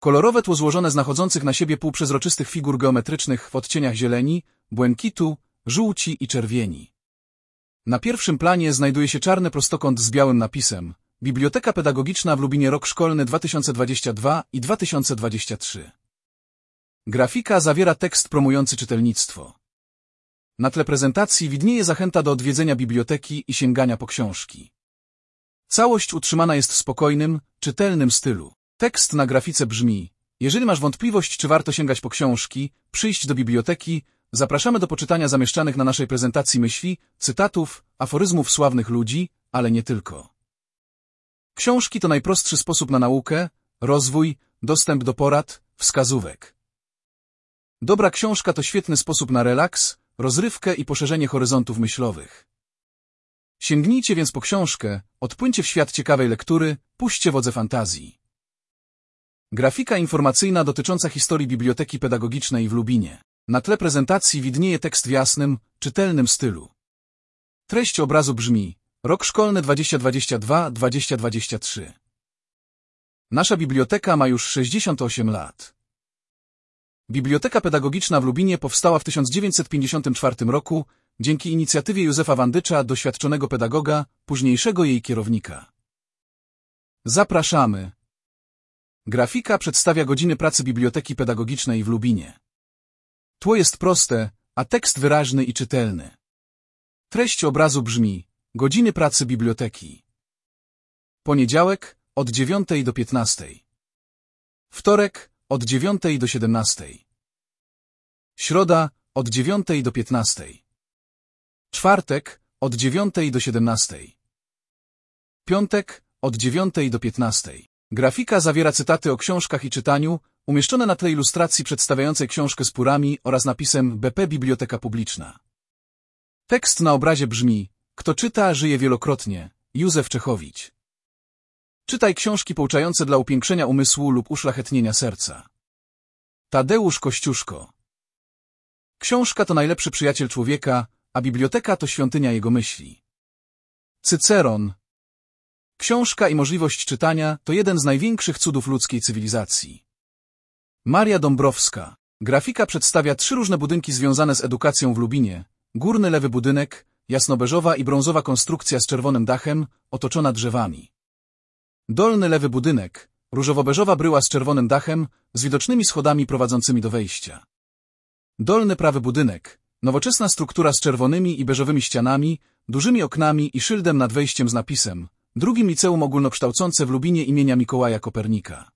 Kolorowe tło złożone z nachodzących na siebie półprzezroczystych figur geometrycznych w odcieniach zieleni, błękitu, żółci i czerwieni. Na pierwszym planie znajduje się czarny prostokąt z białym napisem Biblioteka Pedagogiczna w Lubinie rok szkolny 2022 i 2023. Grafika zawiera tekst promujący czytelnictwo. Na tle prezentacji widnieje zachęta do odwiedzenia biblioteki i sięgania po książki. Całość utrzymana jest w spokojnym, czytelnym stylu. Tekst na grafice brzmi: jeżeli masz wątpliwość, czy warto sięgać po książki, przyjść do biblioteki, zapraszamy do poczytania zamieszczanych na naszej prezentacji myśli, cytatów, aforyzmów sławnych ludzi, ale nie tylko. Książki to najprostszy sposób na naukę, rozwój, dostęp do porad, wskazówek. Dobra książka to świetny sposób na relaks, rozrywkę i poszerzenie horyzontów myślowych. Sięgnijcie więc po książkę, odpłyńcie w świat ciekawej lektury, puśćcie wodze fantazji. Grafika informacyjna dotycząca historii Biblioteki Pedagogicznej w Lubinie. Na tle prezentacji widnieje tekst w jasnym, czytelnym stylu. Treść obrazu brzmi: rok szkolny 2022-2023. Nasza biblioteka ma już 68 lat. Biblioteka Pedagogiczna w Lubinie powstała w 1954 roku dzięki inicjatywie Józefa Wandycza, doświadczonego pedagoga, późniejszego jej kierownika. Zapraszamy. Grafika przedstawia godziny pracy Biblioteki Pedagogicznej w Lubinie. Tło jest proste, a tekst wyraźny i czytelny. Treść obrazu brzmi: godziny pracy biblioteki. Poniedziałek od 9 do 15. Wtorek od 9 do 17. Środa od 9 do 15. Czwartek od 9 do 17. Piątek od 9 do 15. Grafika zawiera cytaty o książkach i czytaniu, umieszczone na tle ilustracji przedstawiającej książkę z purami oraz napisem BP Biblioteka Publiczna. Tekst na obrazie brzmi: kto czyta, żyje wielokrotnie. Józef Czechowicz. Czytaj książki pouczające dla upiększenia umysłu lub uszlachetnienia serca. Tadeusz Kościuszko. Książka to najlepszy przyjaciel człowieka, a biblioteka to świątynia jego myśli. Cyceron. Książka i możliwość czytania to jeden z największych cudów ludzkiej cywilizacji. Maria Dąbrowska. Grafika przedstawia 3 różne budynki związane z edukacją w Lubinie. Górny lewy budynek, jasnobeżowa i brązowa konstrukcja z czerwonym dachem, otoczona drzewami. Dolny lewy budynek, różowo-beżowa bryła z czerwonym dachem, z widocznymi schodami prowadzącymi do wejścia. Dolny prawy budynek, nowoczesna struktura z czerwonymi i beżowymi ścianami, dużymi oknami i szyldem nad wejściem z napisem: Drugim Liceum Ogólnokształcące w Lubinie imienia Mikołaja Kopernika.